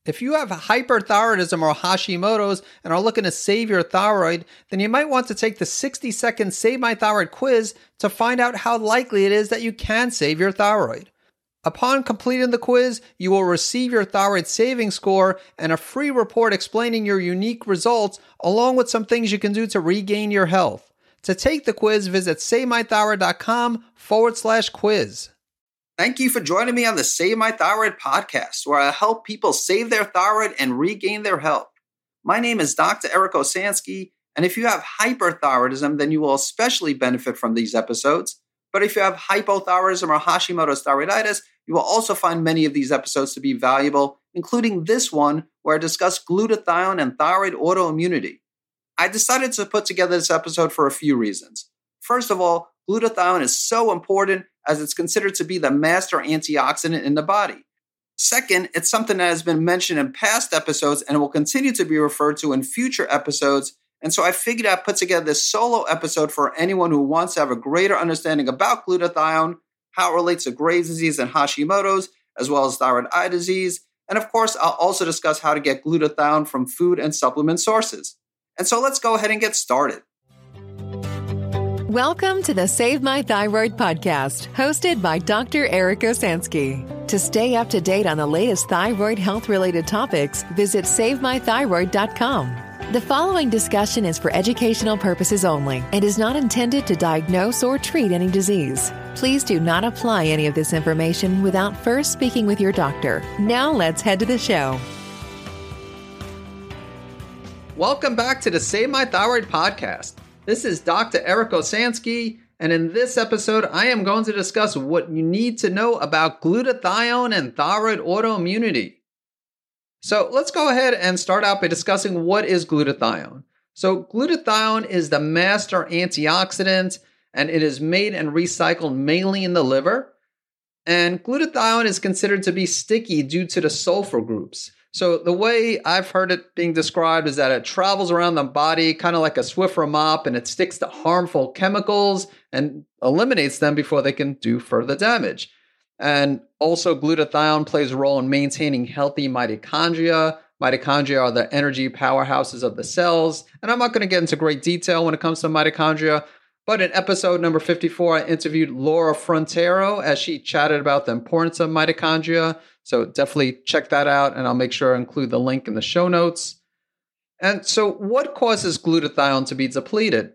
If you have hyperthyroidism or Hashimoto's and are looking to save your thyroid, then you might want to take the 60-second Save My Thyroid quiz to find out how likely it is that you can save your thyroid. Upon completing the quiz, you will receive your thyroid saving score and a free report explaining your unique results, along with some things you can do to regain your health. To take the quiz, visit SaveMyThyroid.com/quiz. Thank you for joining me on the Save My Thyroid podcast, where I help people save their thyroid and regain their health. My name is Dr. Eric Osansky, and if you have hyperthyroidism, then you will especially benefit from these episodes. But if you have hypothyroidism or Hashimoto's thyroiditis, you will also find many of these episodes to be valuable, including this one where I discuss glutathione and thyroid autoimmunity. I decided to put together this episode for a few reasons. First of all, glutathione is so important as it's considered to be the master antioxidant in the body. Second, it's something that has been mentioned in past episodes and will continue to be referred to in future episodes. And so I figured I'd put together this solo episode for anyone who wants to have a greater understanding about glutathione, how it relates to Graves' disease and Hashimoto's, as well as thyroid eye disease. And of course, I'll also discuss how to get glutathione from food and supplement sources. And so let's go ahead and get started. Welcome to the Save My Thyroid podcast, hosted by Dr. Eric Osansky. To stay up to date on the latest thyroid health-related topics, visit SaveMyThyroid.com. The following discussion is for educational purposes only and is not intended to diagnose or treat any disease. Please do not apply any of this information without first speaking with your doctor. Now let's head to the show. Welcome back to the Save My Thyroid podcast. This is Dr. Eric Osansky, and in this episode, I am going to discuss what you need to know about glutathione and thyroid autoimmunity. So let's go ahead and start out by discussing what is glutathione. So glutathione is the master antioxidant, and it is made and recycled mainly in the liver. And glutathione is considered to be sticky due to the sulfur groups. So the way I've heard it being described is that it travels around the body kind of like a Swiffer mop, and it sticks to harmful chemicals and eliminates them before they can do further damage. And also glutathione plays a role in maintaining healthy mitochondria. Mitochondria are the energy powerhouses of the cells. And I'm not going to get into great detail when it comes to mitochondria, but in episode number 54, I interviewed Laura Frontero as she chatted about the importance of mitochondria. So definitely check that out, and I'll make sure I include the link in the show notes. And so what causes glutathione to be depleted?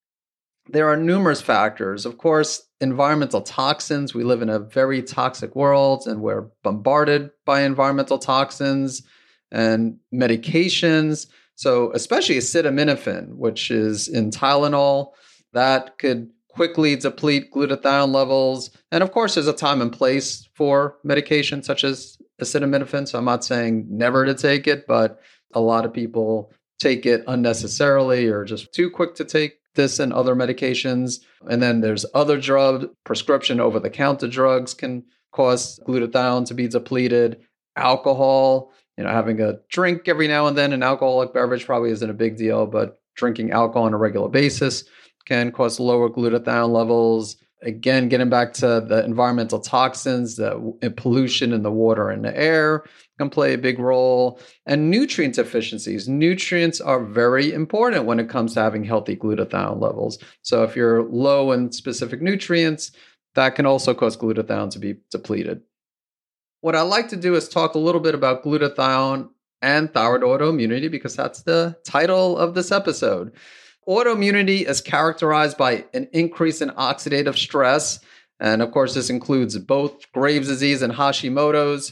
There are numerous factors. Of course, environmental toxins. We live in a very toxic world, and we're bombarded by environmental toxins and medications. So especially acetaminophen, which is in Tylenol, that could quickly deplete glutathione levels. And of course, there's a time and place for medication such as acetaminophen. So I'm not saying never to take it, but a lot of people take it unnecessarily or just too quick to take this and other medications. And then there's other drugs, prescription over-the-counter drugs can cause glutathione to be depleted. Alcohol, having a drink every now and then, an alcoholic beverage probably isn't a big deal, but drinking alcohol on a regular basis can cause lower glutathione levels. Again, getting back to the environmental toxins, the pollution in the water and the air can play a big role. And nutrient deficiencies. Nutrients are very important when it comes to having healthy glutathione levels. So if you're low in specific nutrients, that can also cause glutathione to be depleted. What I like to do is talk a little bit about glutathione and thyroid autoimmunity because that's the title of this episode. Autoimmunity is characterized by an increase in oxidative stress. And of course, this includes both Graves' disease and Hashimoto's.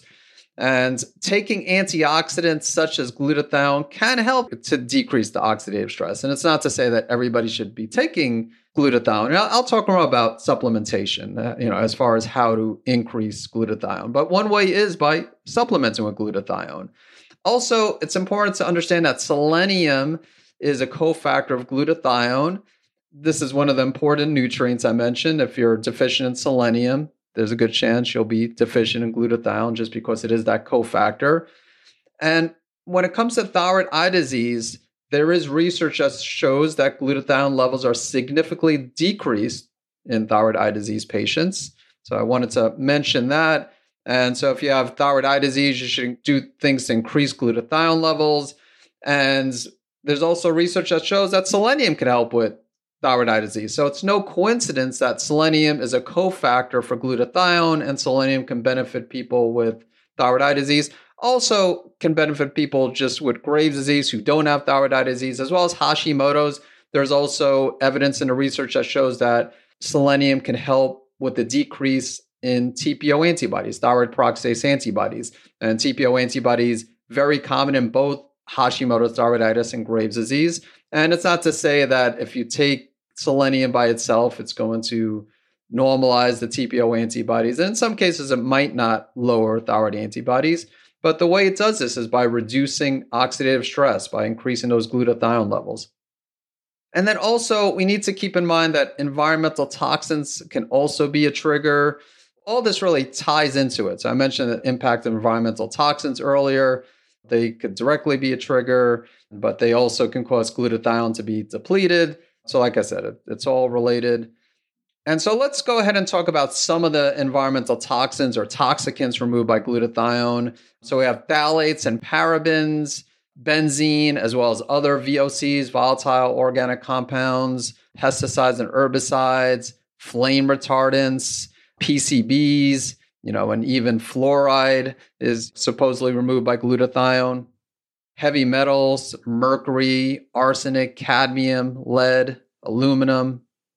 And taking antioxidants such as glutathione can help to decrease the oxidative stress. And it's not to say that everybody should be taking glutathione. And I'll talk more about supplementation, as far as how to increase glutathione. But one way is by supplementing with glutathione. Also, it's important to understand that selenium is a cofactor of glutathione. This is one of the important nutrients I mentioned. If you're deficient in selenium, there's a good chance you'll be deficient in glutathione just because it is that cofactor. And when it comes to thyroid eye disease, there is research that shows that glutathione levels are significantly decreased in thyroid eye disease patients. So I wanted to mention that. And so if you have thyroid eye disease, you should do things to increase glutathione levels. And there's also research that shows that selenium can help with thyroid eye disease. So it's no coincidence that selenium is a cofactor for glutathione, and selenium can benefit people with thyroid eye disease. Also can benefit people just with Graves' disease who don't have thyroid eye disease, as well as Hashimoto's. There's also evidence in the research that shows that selenium can help with the decrease in TPO antibodies, thyroid peroxidase antibodies. And TPO antibodies, very common in both Hashimoto's thyroiditis and Graves' disease. And it's not to say that if you take selenium by itself, it's going to normalize the TPO antibodies. And in some cases, it might not lower thyroid antibodies. But the way it does this is by reducing oxidative stress, by increasing those glutathione levels. And then also, we need to keep in mind that environmental toxins can also be a trigger. All this really ties into it. So I mentioned the impact of environmental toxins earlier. They could directly be a trigger, but they also can cause glutathione to be depleted. So like I said, it's all related. And so let's go ahead and talk about some of the environmental toxins or toxicants removed by glutathione. So we have phthalates and parabens, benzene, as well as other VOCs, volatile organic compounds, pesticides and herbicides, flame retardants, PCBs, and even fluoride is supposedly removed by glutathione. Heavy metals, mercury, arsenic, cadmium, lead, aluminum.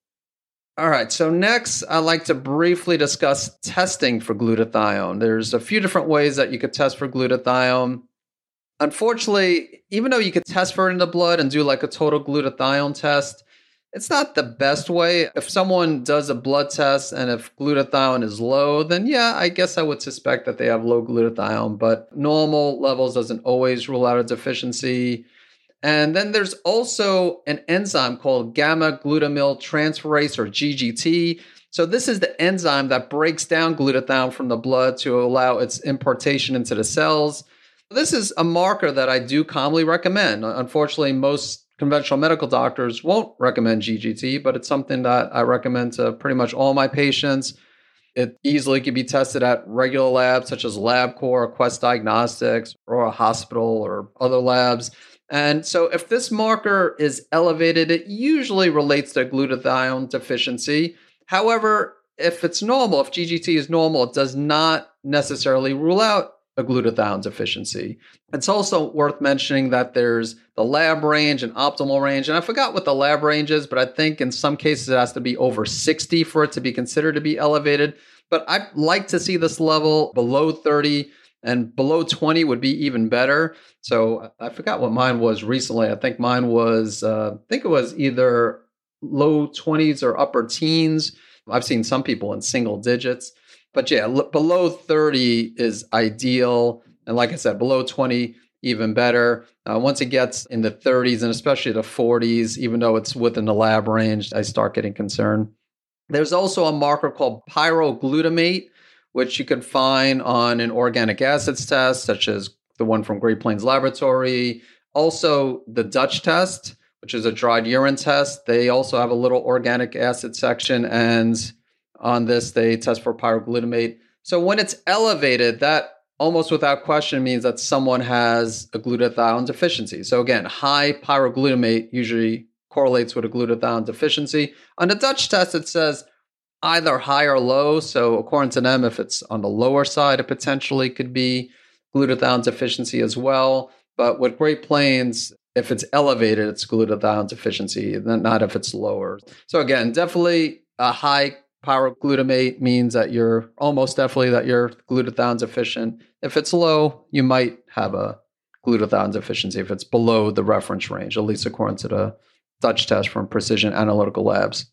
All right, so next, I'd like to briefly discuss testing for glutathione. There's a few different ways that you could test for glutathione. Unfortunately, even though you could test for it in the blood and do like a total glutathione test, it's not the best way. If someone does a blood test and if glutathione is low, then yeah, I guess I would suspect that they have low glutathione, but normal levels doesn't always rule out a deficiency. And then there's also an enzyme called gamma-glutamyl transferase, or GGT. So this is the enzyme that breaks down glutathione from the blood to allow its importation into the cells. This is a marker that I do commonly recommend. Unfortunately, most conventional medical doctors won't recommend GGT, but it's something that I recommend to pretty much all my patients. It easily can be tested at regular labs such as LabCorp or Quest Diagnostics or a hospital or other labs. And so if this marker is elevated, it usually relates to glutathione deficiency. However, if it's normal, if GGT is normal, it does not necessarily rule out a glutathione deficiency. It's also worth mentioning that there's the lab range and optimal range. And I forgot what the lab range is, but I think in some cases it has to be over 60 for it to be considered to be elevated. But I'd like to see this level below 30, and below 20 would be even better. So I forgot what mine was recently. I think mine was, it was either low 20s or upper teens. I've seen some people in single digits. But yeah, below 30 is ideal. And like I said, below 20, even better. Once it gets in the 30s and especially the 40s, even though it's within the lab range, I start getting concerned. There's also a marker called pyroglutamate, which you can find on an organic acids test, such as the one from Great Plains Laboratory. Also, the Dutch test, which is a dried urine test. They also have a little organic acid section, and on this, they test for pyroglutamate. So when it's elevated, that almost without question means that someone has a glutathione deficiency. So again, high pyroglutamate usually correlates with a glutathione deficiency. On the Dutch test, it says either high or low. So according to them, if it's on the lower side, it potentially could be glutathione deficiency as well. But with Great Plains, if it's elevated, it's glutathione deficiency, not if it's lower. So again, definitely a high pyroglutamate means that you're almost definitely that you're glutathione deficient. If it's low, you might have a glutathione deficiency if it's below the reference range, at least according to the Dutch test from Precision Analytical Labs.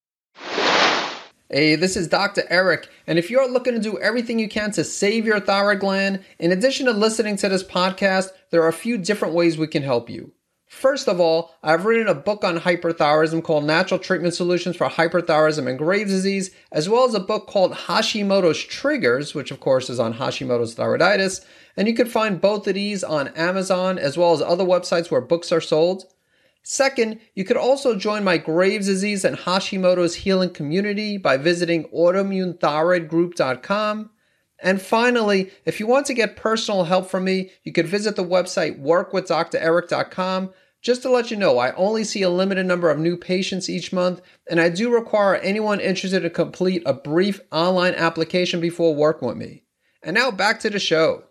Hey, this is Dr. Eric, and if you're looking to do everything you can to save your thyroid gland, in addition to listening to this podcast, there are a few different ways we can help you. First of all, I've written a book on hyperthyroidism called Natural Treatment Solutions for Hyperthyroidism and Graves' Disease, as well as a book called Hashimoto's Triggers, which of course is on Hashimoto's thyroiditis. And you can find both of these on Amazon, as well as other websites where books are sold. Second, you could also join my Graves' disease and Hashimoto's healing community by visiting autoimmunethyroidgroup.com. And finally, if you want to get personal help from me, you could visit the website workwithdreric.com. Just to let you know, I only see a limited number of new patients each month, and I do require anyone interested to complete a brief online application before working with me. And now back to the show.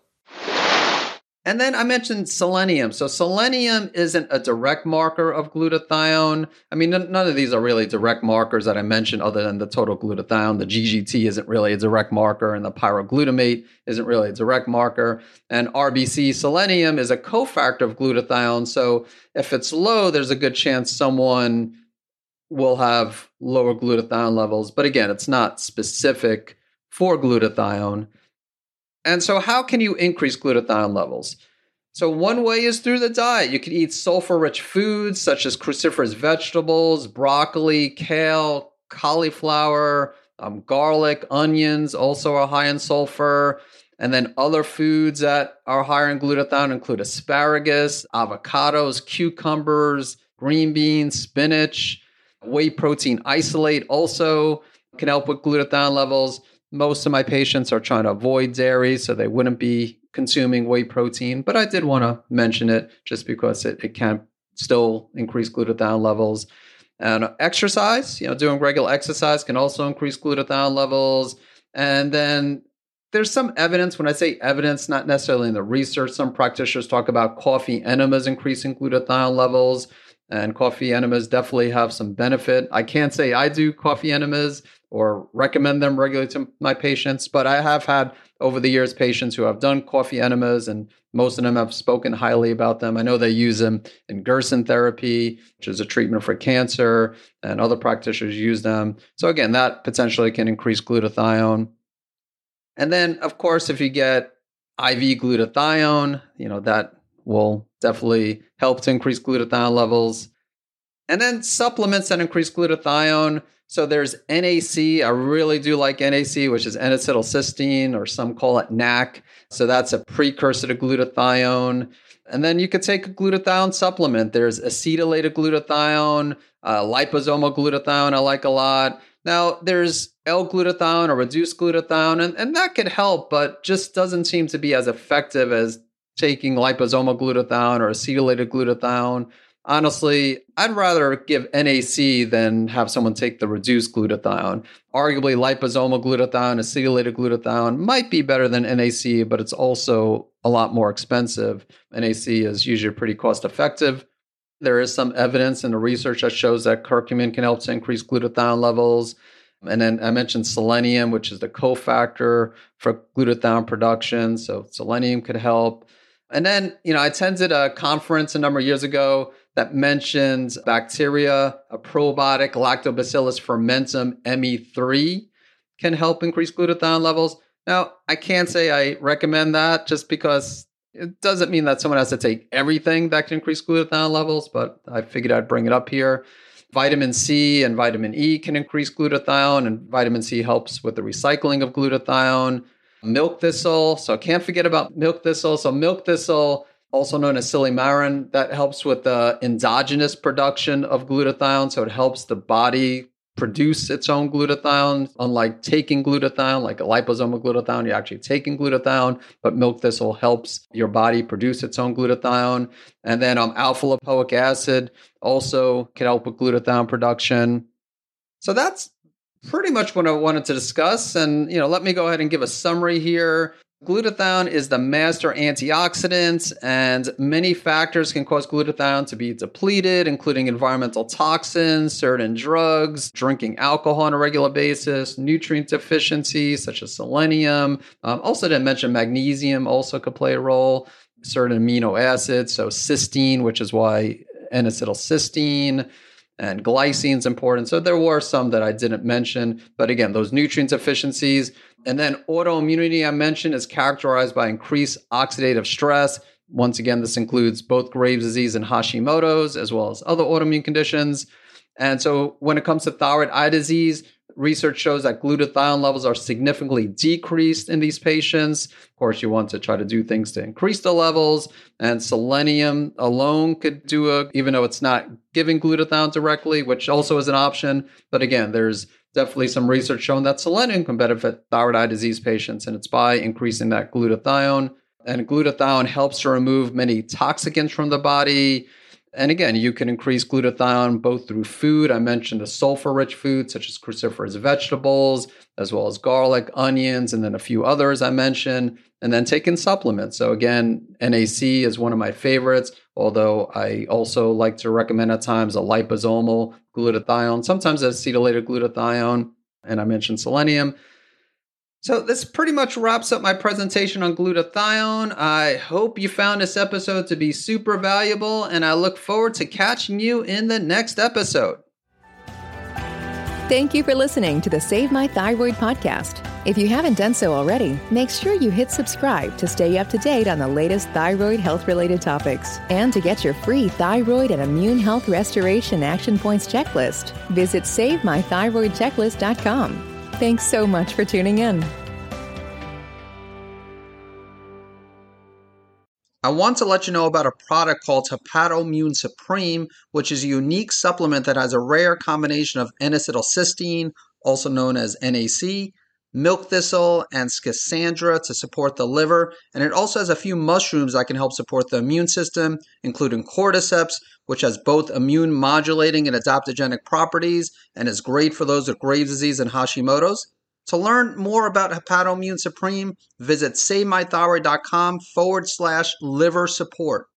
And then I mentioned selenium. So selenium isn't a direct marker of glutathione. I mean, none of these are really direct markers that I mentioned other than the total glutathione. The GGT isn't really a direct marker, and the pyroglutamate isn't really a direct marker. And RBC selenium is a cofactor of glutathione. So if it's low, there's a good chance someone will have lower glutathione levels. But again, it's not specific for glutathione. And so how can you increase glutathione levels? So one way is through the diet. You can eat sulfur-rich foods such as cruciferous vegetables, broccoli, kale, cauliflower, garlic, onions also are high in sulfur. And then other foods that are higher in glutathione include asparagus, avocados, cucumbers, green beans, spinach. Whey protein isolate also can help with glutathione levels. Most of my patients are trying to avoid dairy, so they wouldn't be consuming whey protein. But I did want to mention it just because it can still increase glutathione levels. And exercise, doing regular exercise can also increase glutathione levels. And then there's some evidence. When I say evidence, not necessarily in the research, some practitioners talk about coffee enemas increasing glutathione levels. And coffee enemas definitely have some benefit. I can't say I do coffee enemas or recommend them regularly to my patients, but I have had over the years patients who have done coffee enemas, and most of them have spoken highly about them. I know they use them in Gerson therapy, which is a treatment for cancer, and other practitioners use them. So again, that potentially can increase glutathione. And then, of course, if you get IV glutathione, that will definitely help to increase glutathione levels. And then supplements that increase glutathione. So there's NAC. I really do like NAC, which is N-acetylcysteine, or some call it NAC. So that's a precursor to glutathione. And then you could take a glutathione supplement. There's acetylated glutathione, liposomal glutathione I like a lot. Now, there's L-glutathione or reduced glutathione, and that could help, but just doesn't seem to be as effective as taking liposomal glutathione or acetylated glutathione. Honestly, I'd rather give NAC than have someone take the reduced glutathione. Arguably, liposomal glutathione, acetylated glutathione might be better than NAC, but it's also a lot more expensive. NAC is usually pretty cost effective. There is some evidence in the research that shows that curcumin can help to increase glutathione levels. And then I mentioned selenium, which is the cofactor for glutathione production. So selenium could help. And then, I attended a conference a number of years ago that mentioned bacteria, a probiotic, Lactobacillus fermentum ME3, can help increase glutathione levels. Now, I can't say I recommend that just because it doesn't mean that someone has to take everything that can increase glutathione levels, but I figured I'd bring it up here. Vitamin C and vitamin E can increase glutathione, and vitamin C helps with the recycling of glutathione. Milk thistle, so can't forget about milk thistle. So milk thistle, also known as silymarin, that helps with the endogenous production of glutathione. So it helps the body produce its own glutathione. Unlike taking glutathione, like a liposomal glutathione, you're actually taking glutathione, but milk thistle helps your body produce its own glutathione. And then alpha lipoic acid also can help with glutathione production. So that's pretty much what I wanted to discuss. And, let me go ahead and give a summary here. Glutathione is the master antioxidant, and many factors can cause glutathione to be depleted, including environmental toxins, certain drugs, drinking alcohol on a regular basis, nutrient deficiencies such as selenium. Also didn't mention magnesium also could play a role, certain amino acids, so cysteine, which is why N-acetylcysteine, and glycine is important. So there were some that I didn't mention. But again, those nutrient deficiencies. And then autoimmunity I mentioned is characterized by increased oxidative stress. Once again, this includes both Graves' disease and Hashimoto's, as well as other autoimmune conditions. And so when it comes to thyroid eye disease, research shows that glutathione levels are significantly decreased in these patients. Of course, you want to try to do things to increase the levels. And selenium alone could do even though it's not giving glutathione directly, which also is an option. But again, there's definitely some research showing that selenium can benefit thyroid eye disease patients, and it's by increasing that glutathione. And glutathione helps to remove many toxicants from the body. And again, you can increase glutathione both through food. I mentioned the sulfur-rich foods such as cruciferous vegetables, as well as garlic, onions, and then a few others I mentioned, and then taking supplements. So again, NAC is one of my favorites, although I also like to recommend at times a liposomal glutathione, sometimes acetylated glutathione, and I mentioned selenium. So this pretty much wraps up my presentation on glutathione. I hope you found this episode to be super valuable, and I look forward to catching you in the next episode. Thank you for listening to the Save My Thyroid podcast. If you haven't done so already, make sure you hit subscribe to stay up to date on the latest thyroid health-related topics. And to get your free thyroid and immune health restoration action points checklist, visit SaveMyThyroidChecklist.com. Thanks so much for tuning in. I want to let you know about a product called Hepatoimmune Supreme, which is a unique supplement that has a rare combination of N-acetylcysteine, also known as NAC, milk thistle, and schisandra to support the liver. And it also has a few mushrooms that can help support the immune system, including cordyceps, which has both immune modulating and adaptogenic properties and is great for those with Graves' disease and Hashimoto's. To learn more about Hepatoimmune Supreme, visit SaveMyThyroid.com/liver support.